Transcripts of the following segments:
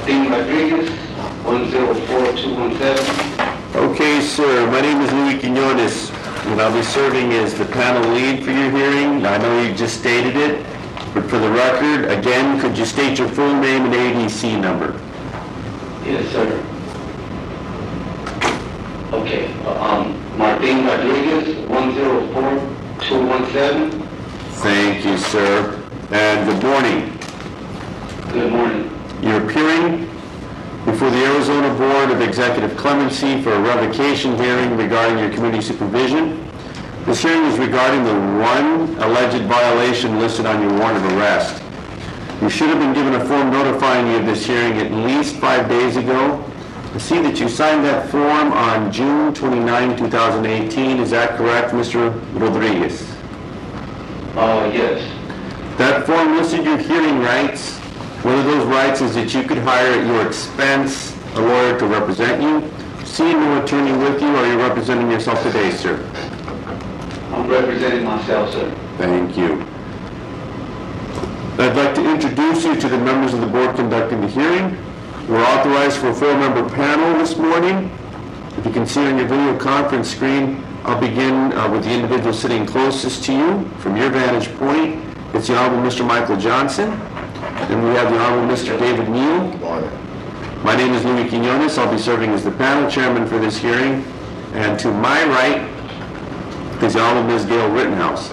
Martin Rodriguez, 104217. Okay, sir. My name is Louis Quinones, and I'll be serving as the panel lead for your hearing. I know you just stated it, but for the record, again, could you state your full name and ADC number? Yes, sir. Okay, Martin Rodriguez, 104217. Thank you, sir. And good morning. Good morning. You're appearing before the Arizona Board of Executive Clemency for a revocation hearing regarding your community supervision. This hearing is regarding the one alleged violation listed on your warrant of arrest. You should have been given a form notifying you of this hearing at least 5 days ago. I see that you signed that form on June 29, 2018. Is that correct, Mr. Rodriguez? Yes. That form listed your hearing rights. One of those rights is that you could hire at your expense a lawyer to represent you. Seeing no attorney with you, are you representing yourself today, sir? I'm representing myself, sir. Thank you. I'd like to introduce you to the members of the board conducting the hearing. We're authorized for a 4-member panel this morning. If you can see on your video conference screen, I'll begin with the individual sitting closest to you. From your vantage point, it's the Honorable Mr. Michael Johnson. And we have the Honorable Mr. David Neal. My name is Louis Quinones. I'll be serving as the panel chairman for this hearing. And to my right is the Honorable Ms. Gail Rittenhouse.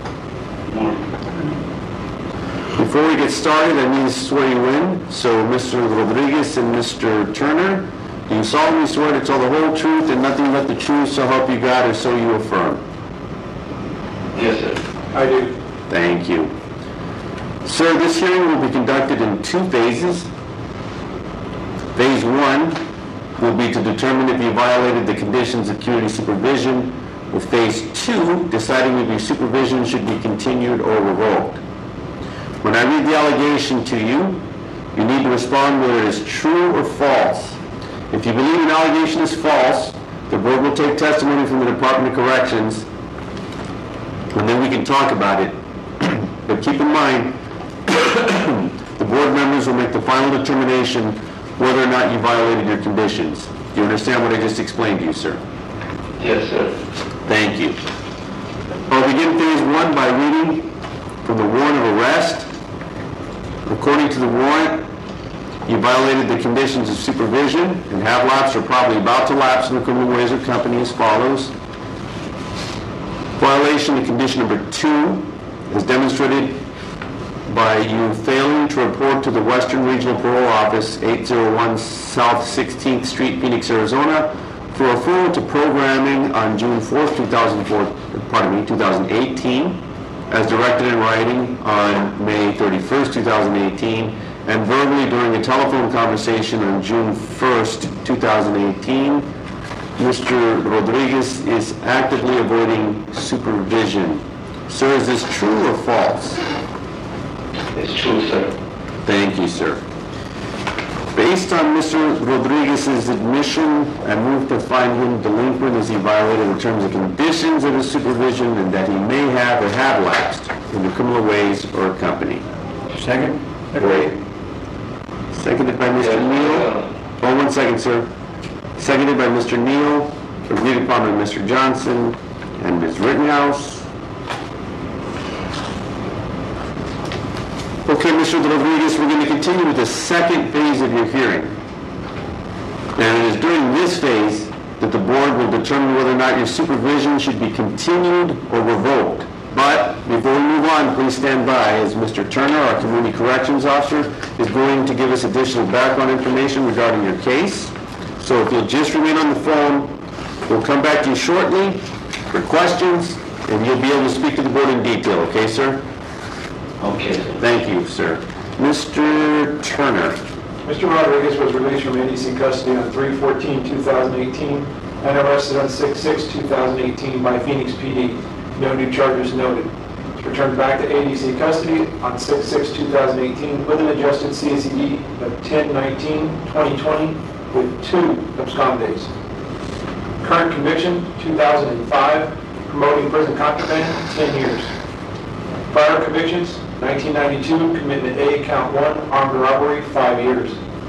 Before we get started, I need to swear you in. So, Mr. Rodriguez and Mr. Turner, do you solemnly swear to tell the whole truth and nothing but the truth, so help you God, or so you affirm? Yes, sir. I do. Thank you. Sir, this hearing will be conducted in 2 phases. Phase 1 will be to determine if you violated the conditions of community supervision, with Phase 2 deciding if your supervision should be continued or revoked. When I read the allegation to you, you need to respond whether it is true or false. If you believe an allegation is false, the board will take testimony from the Department of Corrections, and then we can talk about it. But keep in mind, the board members will make the final determination whether or not you violated your conditions. Do you understand what I just explained to you, sir? Yes, sir. Thank you. I'll begin Phase 1 by reading from the warrant of arrest. According to the warrant, you violated the conditions of supervision and have lapsed or probably about to lapse in the criminal ways of company as follows. Violation of condition number 2 is demonstrated by you failing to report to the Western Regional Parole Office, 801 South 16th Street, Phoenix, Arizona, for referral to programming on June 4th, 2018, as directed in writing on May 31st, 2018, and verbally during a telephone conversation on June 1st, 2018. Mr. Rodriguez is actively avoiding supervision. Sir, is this true or false? It's true, sir. Thank you, sir. Based on Mr. Rodriguez's admission, I move to find him delinquent as he violated the terms and conditions of his supervision and that he may have or have lapsed in the criminal ways or company. Second? Great. Seconded by Mr. Neal. Oh, 1 second, sir. Seconded by Mr. Neal, agreed upon by Mr. Johnson and Ms. Rittenhouse. Okay, Mr. Rodriguez, we're going to continue with the second phase of your hearing. And it is during this phase that the board will determine whether or not your supervision should be continued or revoked. But before we move on, please stand by as Mr. Turner, our Community Corrections Officer, is going to give us additional background information regarding your case. So if you'll just remain on the phone, we'll come back to you shortly for questions, and you'll be able to speak to the board in detail, okay, sir? Okay. Thank you, sir. Mr. Turner. Mr. Rodriguez was released from ADC custody on 3/14/2018 and arrested on 6/6/2018 by Phoenix PD. No new charges noted. He was returned back to ADC custody on 6/6/2018 with an adjusted CACD of 10/19/2020 with 2 abscond days. Current conviction, 2005, promoting prison contraband, 10 years. Prior convictions, 1992, commitment A, count 1, armed robbery, 5 years.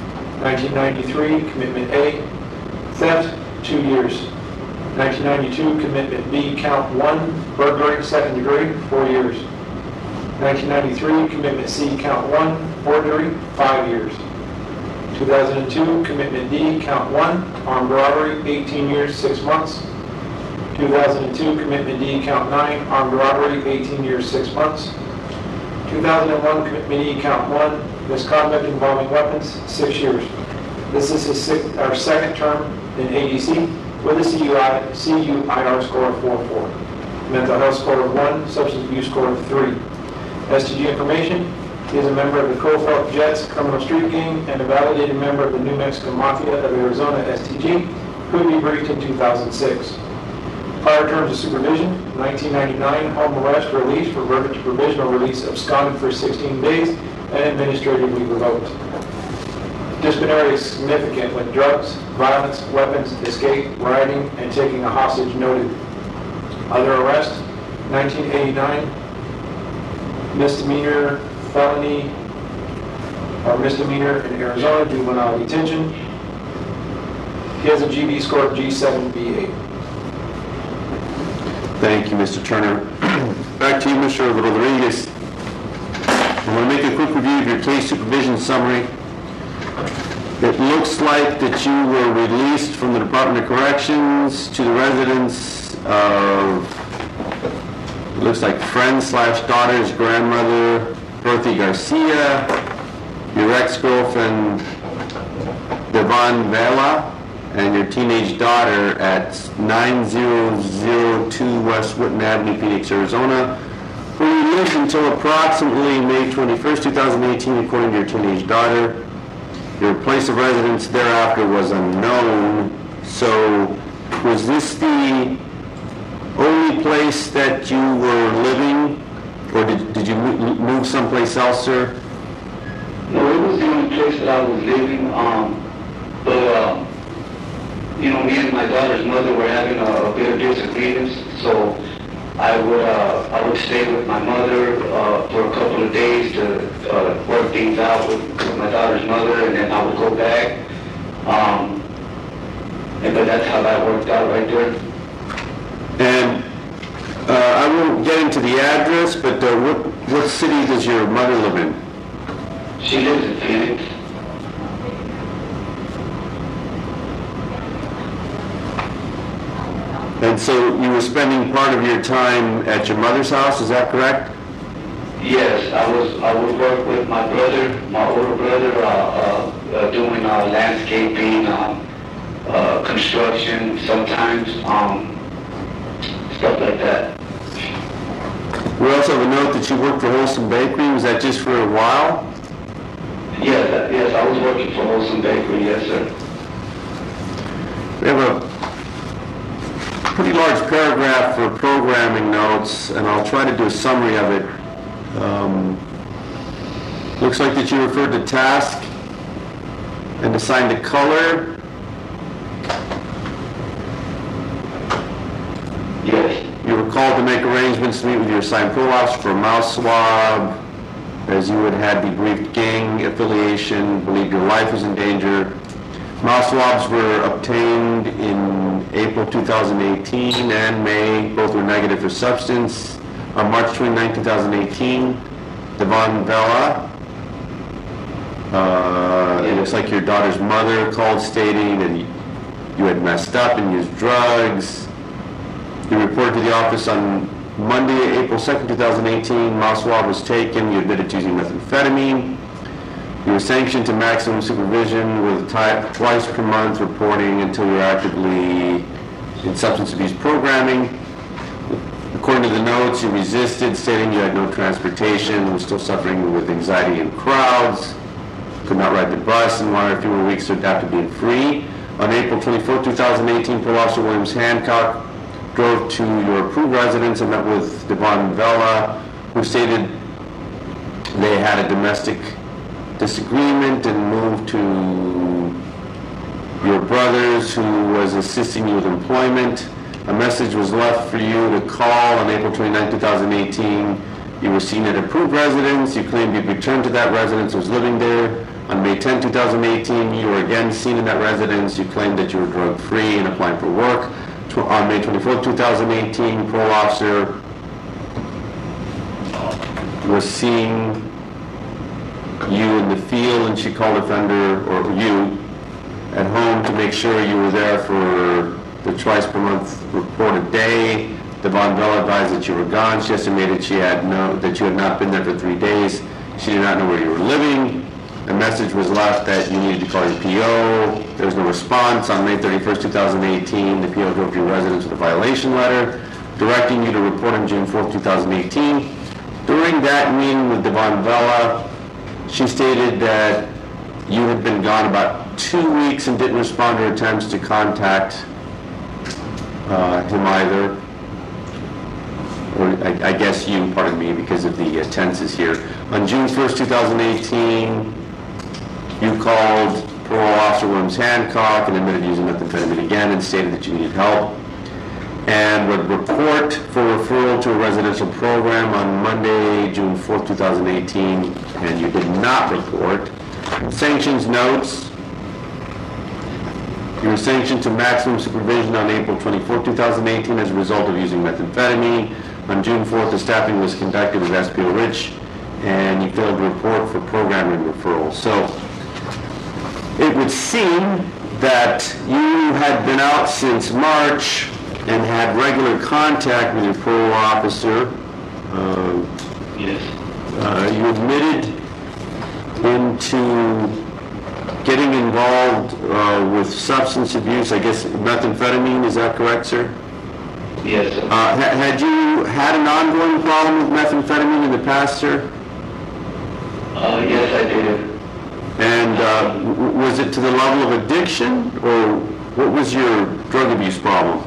1993, commitment A, theft, 2 years. 1992, commitment B, count 1, burglary, 2nd degree, 4 years. 1993, commitment C, count 1, forgery, 5 years. 2002, commitment D, count 1, armed robbery, 18 years, 6 months. 2002, commitment D, count 9, armed robbery, 18 years, 6 months. 2001, commitment E, count 1, misconduct involving weapons, 6 years. This is our 2nd term in ADC with a CUIR score of 4.4. Mental health score of 1, substance abuse score of 3. STG information, he is a member of the Cofelt Jets criminal street gang and a validated member of the New Mexican Mafia of Arizona STG, who debriefed in 2006. Prior terms of supervision, 1999, home arrest, release, reverted to provisional release, absconded for 16 days, and administratively revoked. Disciplinary is significant with drugs, violence, weapons, escape, rioting, and taking a hostage noted. Other arrest, 1989, misdemeanor, felony, or misdemeanor in Arizona, juvenile detention. He has a GB score of G7B8. Thank you, Mr. Turner. Back to you, Mr. Rodriguez. I'm going to make a quick review of your case supervision summary. It looks like that you were released from the Department of Corrections to the residence of, it looks like friend/daughter's grandmother, Dorothy Garcia, your ex-girlfriend, Devon Vela, and your teenage daughter at 9002 West Whitten Avenue, Phoenix, Arizona, where you lived until approximately May 21st, 2018, according to your teenage daughter. Your place of residence thereafter was unknown. So, was this the only place that you were living, or did you move someplace else, sir? No, it was the only place that I was living. But you know, me and my daughter's mother were having a bit of disagreements, so I would stay with my mother for a couple of days to work things out with my daughter's mother, and then I would go back. But that's how that worked out right there. And I won't get into the address, but what city does your mother live in? She lives in Phoenix. And so you were spending part of your time at your mother's house, is that correct? Yes, I would work with my brother, my older brother, doing landscaping, construction sometimes, stuff like that. We also have a note that you worked for Wholesome Bakery. Was that just for a while? Yes, I was working for Wholesome Bakery, yes, sir. We have a pretty large paragraph for programming notes, and I'll try to do a summary of it. Looks like that you referred to task and assigned a color. Yes. You were called to make arrangements to meet with your assigned parole officer for a mouth swab, as you had had debriefed gang affiliation, believed your life was in danger. Mouth swabs were obtained in April 2018 and May. Both were negative for substance. On March 29, 2018, Devon Vela, it looks like your daughter's mother called stating that you had messed up and used drugs. You reported to the office on Monday, April 2nd, 2018. Mouth swab was taken. You admitted to using methamphetamine. You were sanctioned to maximum supervision with twice per month reporting until you were actively in substance abuse programming. According to the notes, you resisted, stating you had no transportation, were still suffering with anxiety in crowds, could not ride the bus, and wanted a few more weeks to adapt to being free. On April 24, 2018, Parole Officer Williams Hancock drove to your approved residence and met with Devon Vela, who stated they had a domestic disagreement and moved to your brother's, who was assisting you with employment. A message was left for you to call on April 29, 2018. You were seen at approved residence. You claimed you'd returned to that residence, was living there. On May 10, 2018, you were again seen in that residence. You claimed that you were drug-free and applying for work. On May 24, 2018, parole officer was seeing you in the field, and she called offender, or you, at home to make sure you were there for the twice per month reported day. Devon Bell advised that you were gone. She estimated that you had not been there for 3 days. She did not know where you were living. A message was left that you needed to call your PO. There was no response. On May 31st, 2018, the PO drove to your residence with a violation letter directing you to report on June 4th, 2018. During that meeting with Devon Vella, she stated that you had been gone about 2 weeks and didn't respond to her attempts to contact him either. Or I guess you, pardon me, because of the tenses here. On June 1st, 2018, you called parole officer Williams Hancock and admitted using methamphetamine again and stated that you needed help, and would report for referral to a residential program on Monday, June 4th, 2018, and you did not report. Sanctions notes. You were sanctioned to maximum supervision on April 24, 2018 as a result of using methamphetamine. On June 4th, the staffing was conducted with SPO Rich, and you failed to report for programming referral. So it would seem that you had been out since March and had regular contact with your parole officer. Yes. You admitted into getting involved with substance abuse, I guess methamphetamine, is that correct, sir? Yes, sir. Had you had an ongoing problem with methamphetamine in the past, sir? Yes, I did. And was it to the level of addiction, or what was your drug abuse problem?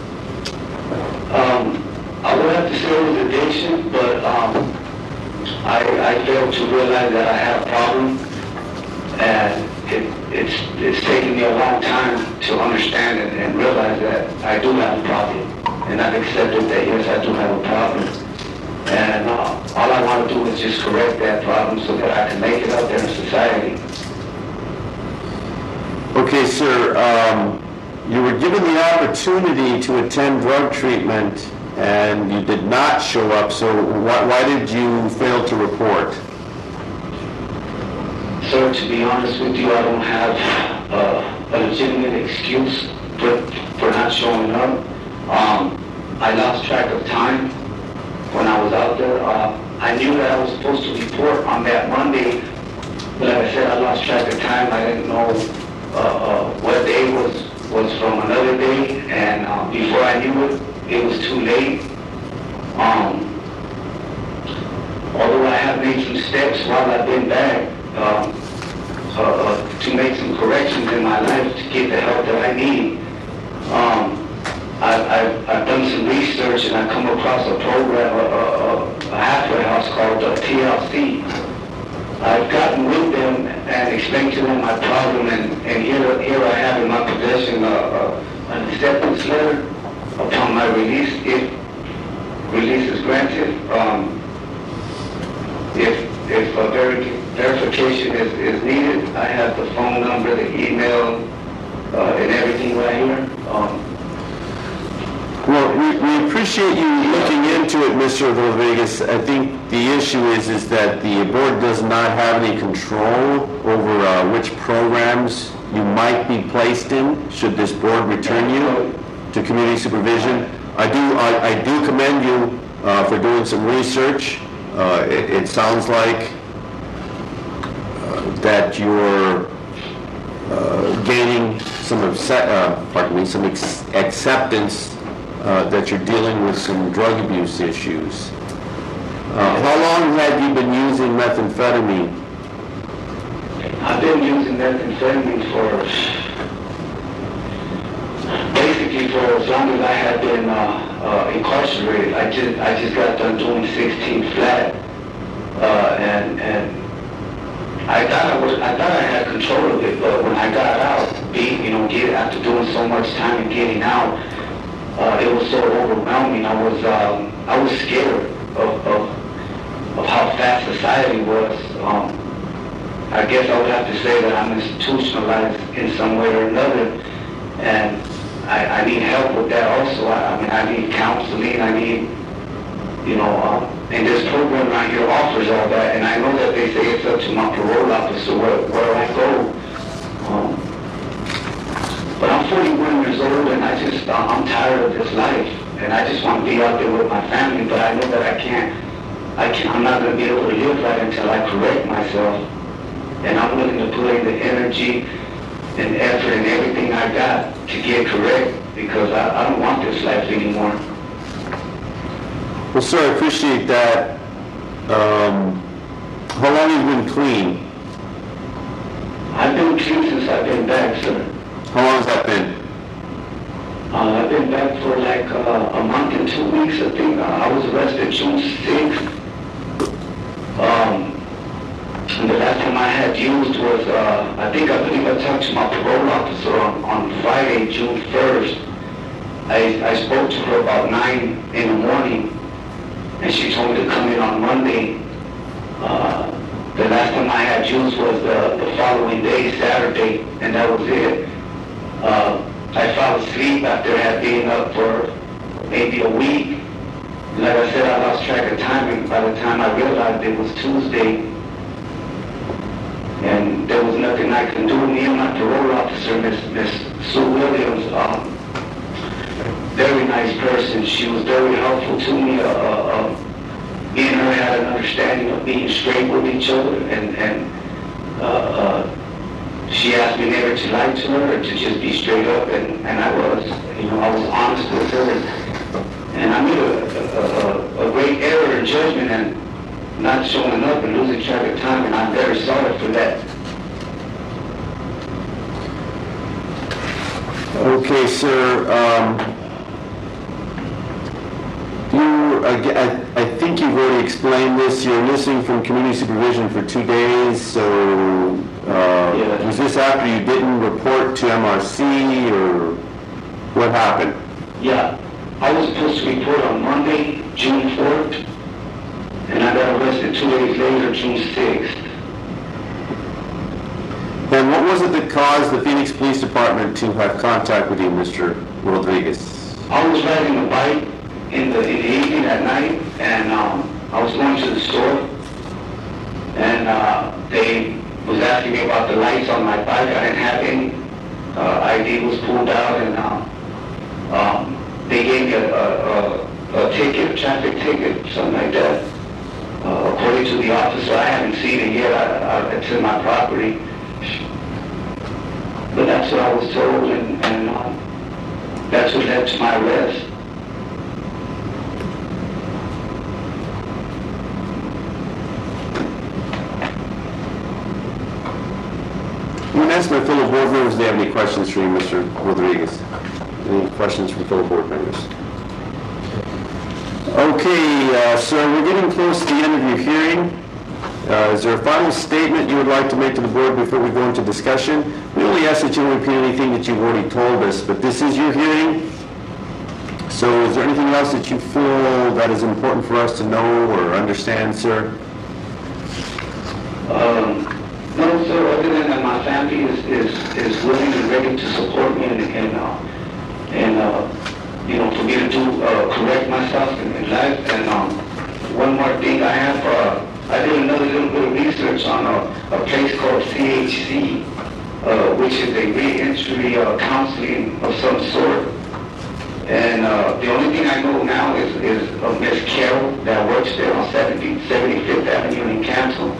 I would have to say it was addiction, but I failed to realize that I had a problem, and it's taken me a long time to understand it and realize that I do have a problem, and I've accepted that yes, I do have a problem, and all I want to do is just correct that problem so that I can make it out there in society. Okay, sir, you were given the opportunity to attend drug treatment and you did not show up, so why did you fail to report? Sir, to be honest with you, I don't have a legitimate excuse for not showing up. I lost track of time when I was out there. I knew that I was supposed to report on that Monday, but like I said, I lost track of time. I didn't know what day was from another day, and before I knew it, it was too late. Although I have made some steps while I've been back to make some corrections in my life to get the help that I need. I've done some research and I come across a program, a halfway house called TLC. I've gotten with them and explained to them my problem, and here I have in my possession an acceptance letter upon my release, if release is granted. If a verification is needed, I have the phone number, the email, and everything right here. Well, we appreciate you looking into it, Mr. Rodriguez. I think the issue is that the board does not have any control over which programs you might be placed in, should this board return you to community supervision. I do commend you for doing some research. It sounds like that you're gaining some acceptance that you're dealing with some drug abuse issues. How long have you been using methamphetamine? I've been using methamphetamine for as long as I had been incarcerated. I just got done doing 16 flat, and I thought I had control of it, but when I got out, after doing so much time and getting out, it was so overwhelming. I was scared of how fast society was. I guess I would have to say that I'm institutionalized in some way or another, and I need help with that also. I mean, I need counseling, I need, and this program right here offers all that, and I know that they say it's up to my parole officer where do I go. But I'm 41 years old, and I'm tired of this life, and I just want to be out there with my family, but I know that I'm not going to be able to live right until I correct myself, and I'm willing to put in the energy and effort and everything I got to get correct, because I don't want this life anymore. Well, sir, I appreciate that. How long have you been clean? I've been clean since I've been back, sir. How long has that been? I've been back for like a month and 2 weeks, I think. I was arrested June 6th. And the last time I had used was, I believe I talked to my parole officer on Friday, June 1st. I spoke to her about 9 in the morning, and she told me to come in on Monday. The last time I had used was the following day, Saturday, and that was it. I fell asleep after being up for maybe a week. Like I said, I lost track of time, and by the time I realized it was Tuesday, and there was nothing I could do. Me and my parole officer, Miss Sue Williams, very nice person. She was very helpful to me. Me and her had an understanding of being straight with each other, and she asked me never to lie to her, to just be straight up, and I was honest with her. And I made a great error in judgment and not showing up and losing track of time, and I'm very sorry for that. Okay, sir. I think you've already explained this. You're missing from community supervision for 2 days, so Yeah. Was this after you didn't report to MRC, or what happened? Yeah, I was supposed to report on Monday, June 4th, and I got arrested 2 days later, June 6th. And what was it that caused the Phoenix Police Department to have contact with you, Mr. Rodriguez? I was riding a bike in the evening at night, and I was going to the store, and they was asking me about the lights on my bike. I didn't have any. ID was pulled out, and they gave me a ticket, a traffic ticket, something like that. According to the officer, I haven't seen it yet. It's in my property. But that's what I was told, and that's what led to my arrest. I'm going to ask my fellow board members if they have any questions for you, Mr. Rodriguez. Any questions from fellow board members? Okay, sir, we're getting close to the end of your hearing. Is there a final statement you would like to make to the board before we go into discussion? We only ask that you don't repeat anything that you've already told us, but this is your hearing. So is there anything else that you feel that is important for us to know or understand, sir? No, sir, other than that my family is willing and ready to support me and for me to correct myself in life. And one more thing, I did another little bit of research on a place called CHC, which is a re-entry counseling of some sort. And the only thing I know now is Miss Carol that works there on 75th Avenue in Canton.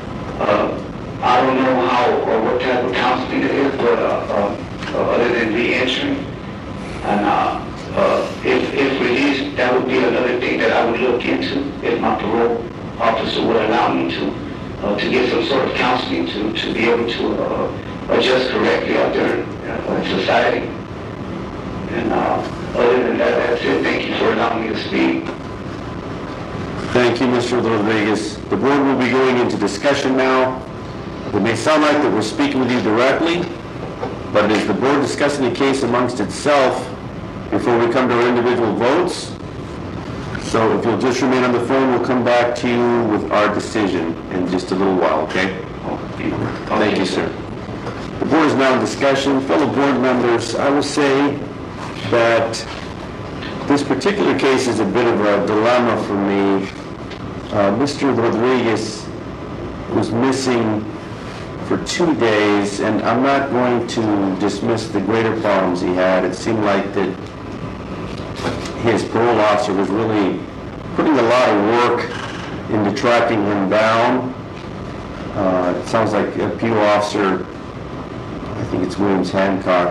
I don't know how or what type of counseling it is, but other than re-entry. And if released, that would be another thing that I would look into if my parole officer would allow me to get some sort of counseling to be able to adjust correctly out there in society. And other than that, that's it. Thank you for allowing me to speak. Thank you, Mr. Rodriguez. The board will be going into discussion now. It may sound like that we're speaking with you directly, but it is the board discussing the case amongst itself before we come to our individual votes. So if you'll just remain on the phone, we'll come back to you with our decision in just a little while, okay? Thank you, sir. The board is now in discussion. Fellow board members, I will say that this particular case is a bit of a dilemma for me. Mr. Rodriguez was missing for 2 days, and I'm not going to dismiss the greater problems he had. It seemed like that his parole officer was really putting a lot of work into tracking him down. It sounds like a PO officer, I think it's Williams Hancock,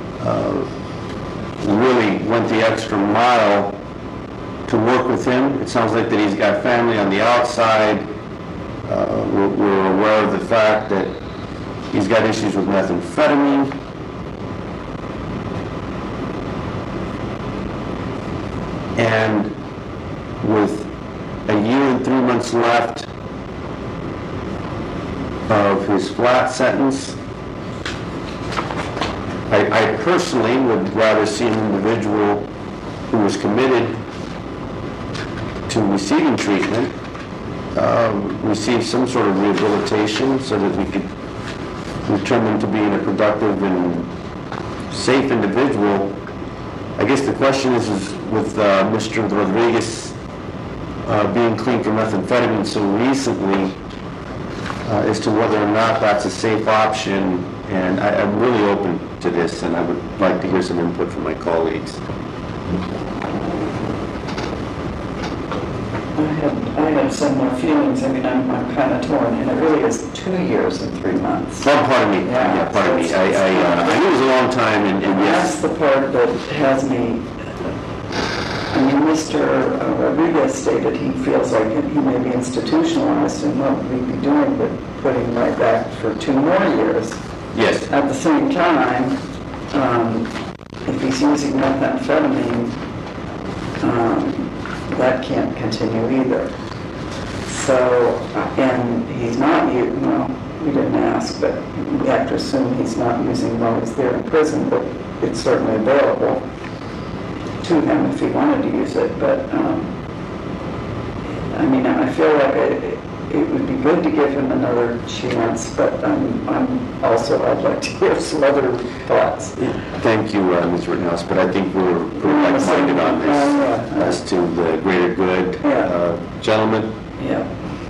really went the extra mile to work with him. It sounds like that he's got family on the outside. We're aware of the fact that he's got issues with methamphetamine. And with a year and 3 months left of his flat sentence, I personally would rather see an individual who was committed to receiving treatment receive some sort of rehabilitation so that we could return them to being a productive and safe individual. I guess the question is with Mr. Rodriguez being clean from methamphetamine so recently, as to whether or not that's a safe option, and I'm really open to this, and I would like to hear some input from my colleagues. I had similar feelings. I mean, I'm kind of torn, and it really is 2 years and 3 months. Oh, pardon me. Yeah, Pardon me. I knew it was a long time, and yes. That's the part that has me. I mean, Mr. Rodriguez stated he feels like he may be institutionalized, and what we'd be doing but putting him right back for 2 more years. Yes. At the same time, if he's using methamphetamine, that can't continue either. So, and he's not, well, we didn't ask, but we have to assume he's not using while he's there in prison, but it's certainly available to him if he wanted to use it. But, I mean, I feel like it would be good to give him another chance, but I'd like to hear some other thoughts. Thank you, Ms. Rittenhouse, but I think we're pretty like-minded on this as to the greater good. Gentlemen? Yeah.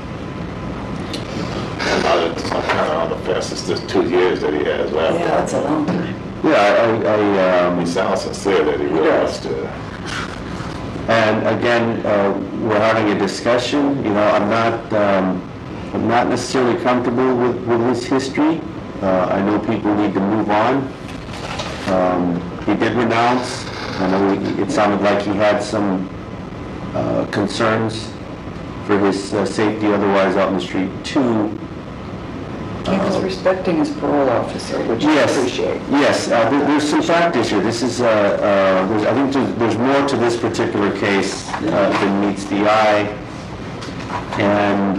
I'm kind of on the fence. It's just 2 years that he has left. Yeah, that's a long time. Yeah, He sounds sincere that he really wants to. and again, we're having a discussion. You know, I'm not necessarily comfortable with his history. I know people need to move on. He did renounce. I know it sounded like he had some concerns for his safety otherwise out in the street too. He was respecting his parole officer, which I appreciate. Yes, there's some factors here. This is, I think there's more to this particular case than meets the eye. And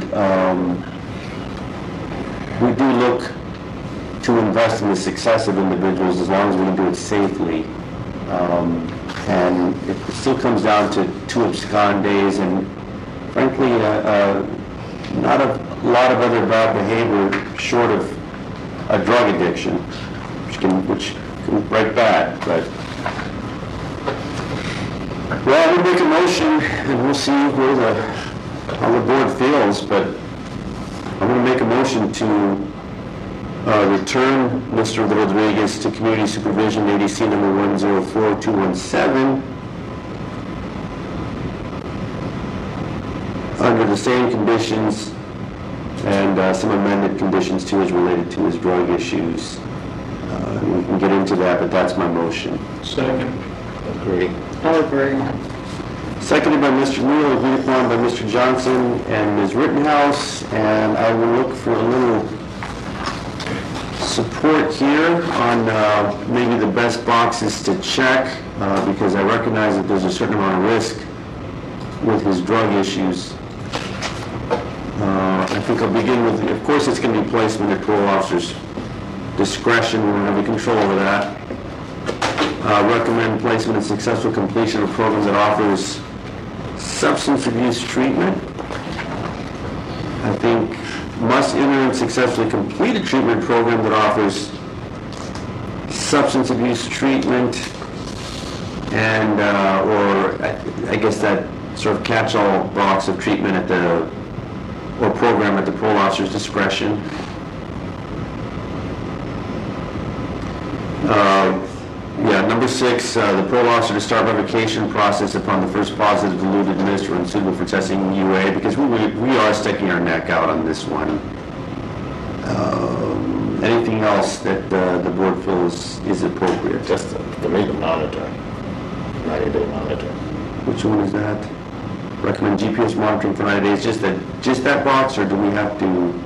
we do look to invest in the success of individuals as long as we can do it safely. And it still comes down to 2 abscond days, and frankly, not a lot of other bad behavior short of a drug addiction, which can break bad. But well, we'll make a motion, and we'll see how the board feels. But I'm going to make a motion to return Mr. Rodriguez to community supervision, ADC number 104217, under the same conditions and some amended conditions too, as related to his drug issues. We can get into that, but that's my motion. Second. Agree. I'll agree. Seconded by Mr. Neal, agreed upon by Mr. Johnson and Ms. Rittenhouse, and I will look for a little support here on maybe the best boxes to check, because I recognize that there's a certain amount of risk with his drug issues. I think I'll begin with, of course, it's going to be placement at parole officer's discretion. We don't have any control over that. Recommend placement and successful completion of a program that offers substance abuse treatment. I think must enter and successfully complete a treatment program that offers substance abuse treatment and, or I guess that sort of catch-all box of treatment or program at the parole officer's discretion. Number 6, the parole officer to start revocation process upon the first positive diluted administered and suitable for testing UA, because we are sticking our neck out on this one. Anything else that the board feels is appropriate? Just for me to monitor, 90-day monitor. Which one is that? Recommend GPS monitoring for 90 days. Just that box, or do we have to?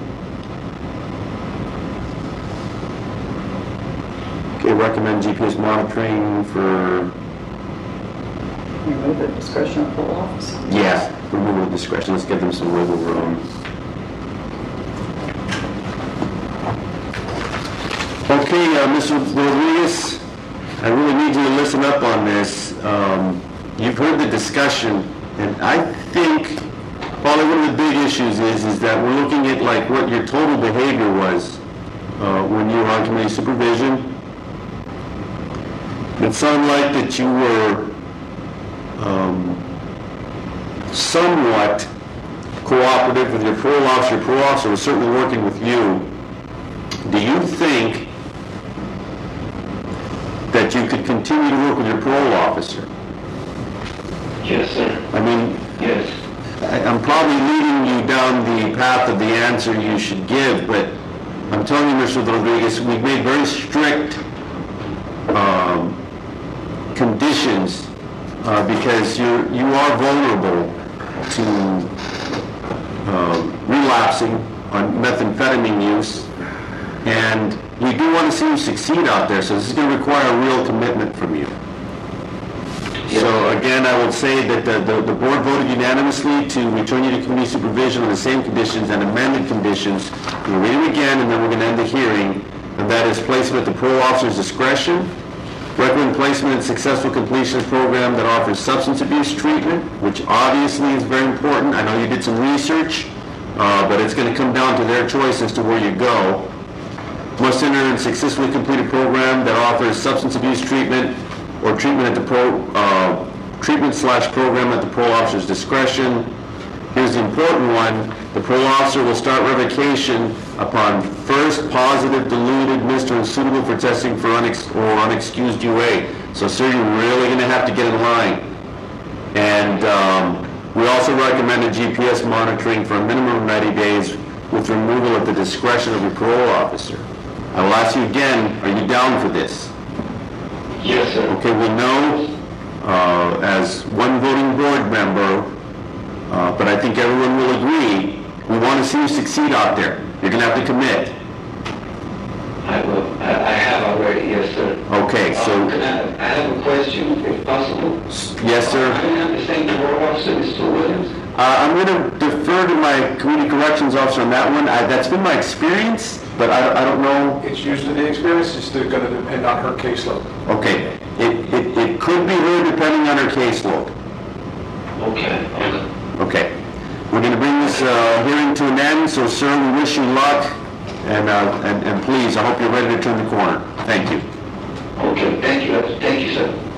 Okay, recommend GPS monitoring for. Remove the discretion of the officer. Yeah, remove the discretion. Let's give them some wiggle room. Okay, Mr. Rodriguez, I really need you to listen up on this. You've heard the discussion, and I think probably one of the big issues is that we're looking at like what your total behavior was when you were on community supervision. It sounded like that you were somewhat cooperative with your parole officer. Your parole officer was certainly working with you. Do you think that you could continue to work with your parole officer? Yes, sir. I mean, Yes. I'm probably leading you down the path of the answer you should give, but I'm telling you, Mr. Rodriguez, we've made very strict conditions because you are vulnerable to relapsing on methamphetamine use, and we do want to see you succeed out there, so this is going to require a real commitment from you. Yes. So again, I would say that the board voted unanimously to return you to community supervision on the same conditions and amended conditions. We'll read them again, and then we're going to end the hearing, and that is placement at the parole officer's discretion, recommend placement and successful completion of a program that offers substance abuse treatment, which obviously is very important. I know you did some research, but it's going to come down to their choice as to where you go. Must enter and successfully complete a program that offers substance abuse treatment or treatment at the treatment/program at the parole officer's discretion. Here's the important one. The parole officer will start revocation upon first positive diluted Mr. and suitable for testing for unexcused UA. So, sir, you're really going to have to get in line. And we also recommend a GPS monitoring for a minimum of 90 days with removal at the discretion of your parole officer. I will ask you again, are you down for this? Yes, sir. Okay, we know as one voting board member, but I think everyone will agree, we want to see you succeed out there. You're going to have to commit. I will. I have already, yes, sir. Okay, so, I have a question, if possible. yes, sir. I don't understand the parole officer, Mr. Williams. I'm going to defer to my community corrections officer on that one. That's been my experience, but I don't know. It's usually the experience, it's still going to depend on her caseload. Okay, it could be her depending on her caseload. Okay. Okay. We're going to bring this hearing to an end, so sir, we wish you luck, and please, I hope you're ready to turn the corner. Thank you. Okay, thank you, sir.